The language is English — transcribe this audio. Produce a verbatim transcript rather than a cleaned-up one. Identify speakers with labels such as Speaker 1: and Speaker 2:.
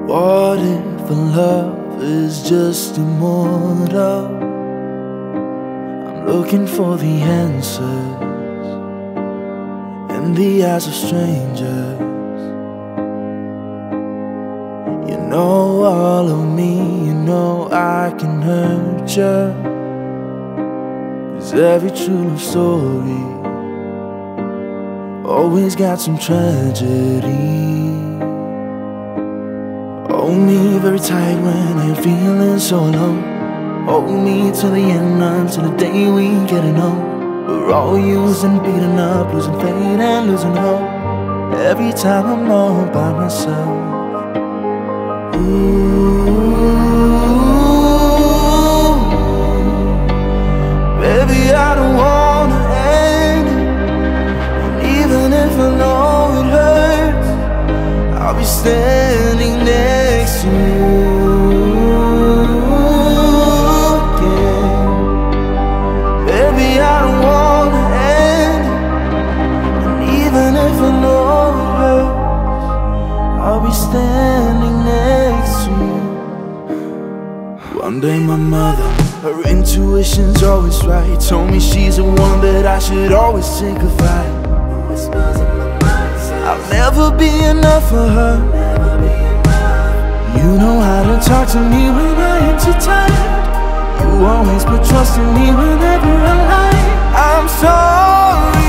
Speaker 1: What if love is just immortal? I'm looking for the answers in the eyes of strangers. You know all of me, you know I can hurt you, 'cause every true love story always got some tragedy. Hold me very tight when I'm feeling so low. Hold me till the end, until the day we get it on. We're all used and beaten up, losing faith and losing hope. Every time I'm all by myself. Ooh, baby, I don't wanna end it. And even if I know it hurts, I'll be standing next to you again. Baby, I don't wanna end it. And even if I know it hurts, I'll be standing next to you. One day my mother, her intuition's always right, told me she's the one that I should always take a fight. I'll never be enough for her. You know how to talk to me when I am too tired. You always put trust in me whenever I lie. I'm sorry